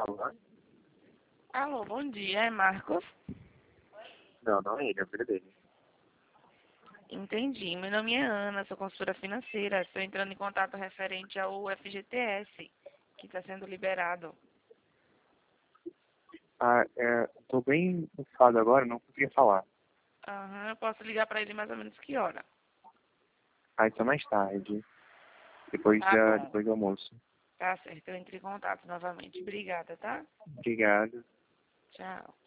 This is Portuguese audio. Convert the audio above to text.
Alô? Alô, bom dia, é Marcos? Não, não é ele, é o filho dele. Entendi. Meu nome é Ana, sou consultora financeira. Estou entrando em contato referente ao FGTS, que está sendo liberado. Tô bem ocupado agora, não conseguia falar. Aham, eu posso ligar para ele mais ou menos que hora? Isso é mais tarde, depois, Tá bom, depois do almoço. tá certo. Eu entro em contato novamente. Obrigada, tá? Obrigado. Tchau.